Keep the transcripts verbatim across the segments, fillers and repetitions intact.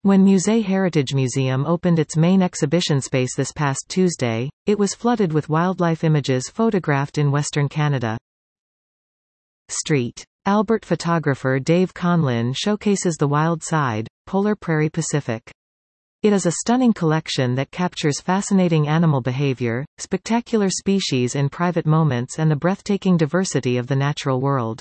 When Musée Heritage Museum opened its main exhibition space this past Tuesday, it was flooded with wildlife images photographed in Western Canada. Street. Albert photographer Dave Conlin showcases the wild side, Polar Prairie Pacific. It is a stunning collection that captures fascinating animal behavior, spectacular species in private moments and the breathtaking diversity of the natural world.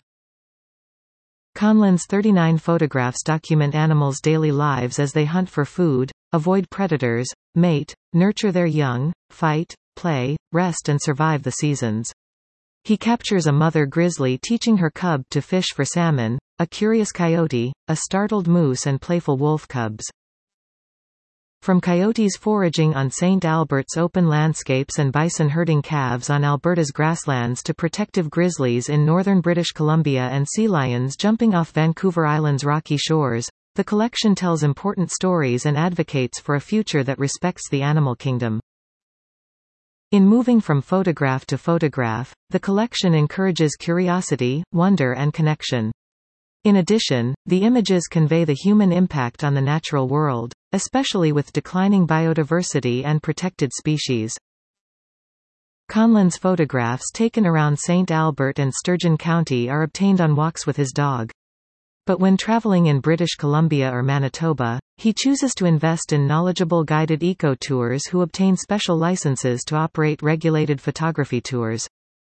Conlin's thirty-nine photographs document animals' daily lives as they hunt for food, avoid predators, mate, nurture their young, fight, play, rest and survive the seasons. He captures a mother grizzly teaching her cub to fish for salmon, a curious coyote, a startled moose and playful wolf cubs. From coyotes foraging on Saint Albert's open landscapes and bison herding calves on Alberta's grasslands to protective grizzlies in northern British Columbia and sea lions jumping off Vancouver Island's rocky shores, the collection tells important stories and advocates for a future that respects the animal kingdom. In moving from photograph to photograph, the collection encourages curiosity, wonder and connection. In addition, the images convey the human impact on the natural world, especially with declining biodiversity and protected species. Conlin's photographs taken around Saint Albert and Sturgeon County are obtained on walks with his dog. But when traveling in British Columbia or Manitoba, he chooses to invest in knowledgeable guided eco-tours who obtain special licenses to operate regulated photography tours.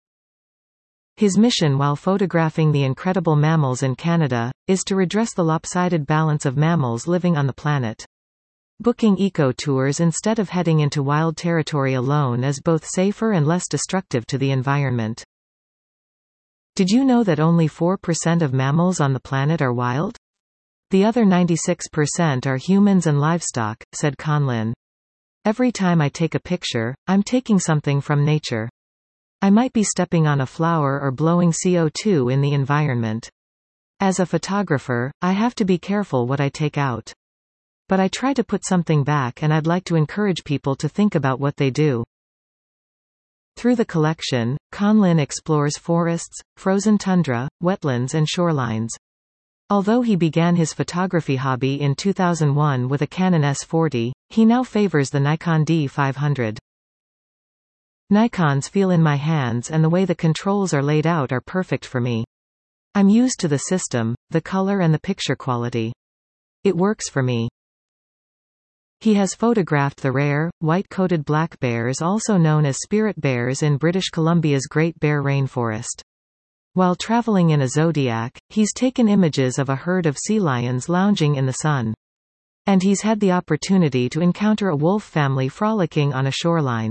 His mission while photographing the incredible mammals in Canada, is to redress the lopsided balance of mammals living on the planet. Booking eco-tours instead of heading into wild territory alone is both safer and less destructive to the environment. Did you know that only four percent of mammals on the planet are wild? The other ninety-six percent are humans and livestock, said Conlin. Every time I take a picture, I'm taking something from nature. I might be stepping on a flower or blowing C O two in the environment. As a photographer, I have to be careful what I take out. But I try to put something back and I'd like to encourage people to think about what they do. Through the collection, Conlin explores forests, frozen tundra, wetlands and shorelines. Although he began his photography hobby in two thousand one with a Canon S forty, he now favors the Nikon D five hundred. Nikon's feel in my hands and the way the controls are laid out are perfect for me. I'm used to the system, the color and the picture quality. It works for me. He has photographed the rare, white-coated black bears also known as spirit bears in British Columbia's Great Bear Rainforest. While traveling in a Zodiac, he's taken images of a herd of sea lions lounging in the sun. And he's had the opportunity to encounter a wolf family frolicking on a shoreline.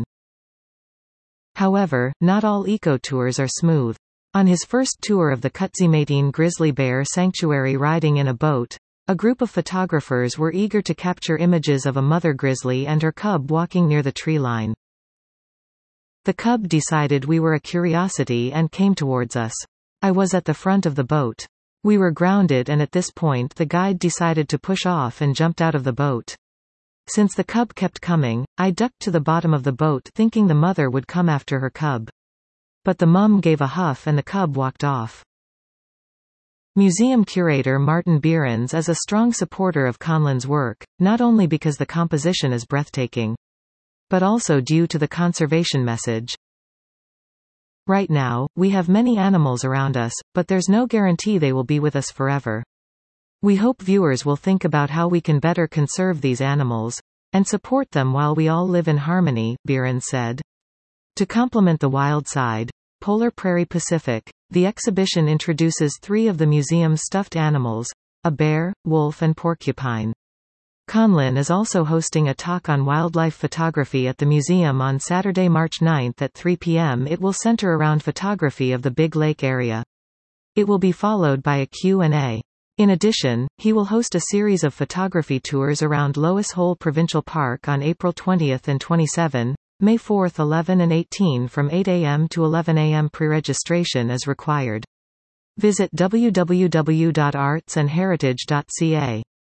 However, not all eco-tours are smooth. On his first tour of the Kutzimatine Grizzly Bear Sanctuary riding in a boat, a group of photographers were eager to capture images of a mother grizzly and her cub walking near the tree line. The cub decided we were a curiosity and came towards us. I was at the front of the boat. We were grounded and at this point the guide decided to push off and jumped out of the boat. Since the cub kept coming, I ducked to the bottom of the boat thinking the mother would come after her cub. But the mum gave a huff and the cub walked off. Museum curator Martin Behrens is a strong supporter of Conlin's work, not only because the composition is breathtaking, but also due to the conservation message. Right now, we have many animals around us, but there's no guarantee they will be with us forever. We hope viewers will think about how we can better conserve these animals, and support them while we all live in harmony, Behrens said. To complement the wild side, Polar Prairie Pacific, the exhibition introduces three of the museum's stuffed animals, a bear, wolf and porcupine. Conlin is also hosting a talk on wildlife photography at the museum on Saturday, March ninth at three p m It will center around photography of the Big Lake area. It will be followed by a Q and A. In addition, he will host a series of photography tours around Loess Hole Provincial Park on April twentieth and twenty-seventh, May fourth, eleven and eighteen from eight a m to eleven a m Pre-registration is required. Visit w w w dot arts and heritage dot c a.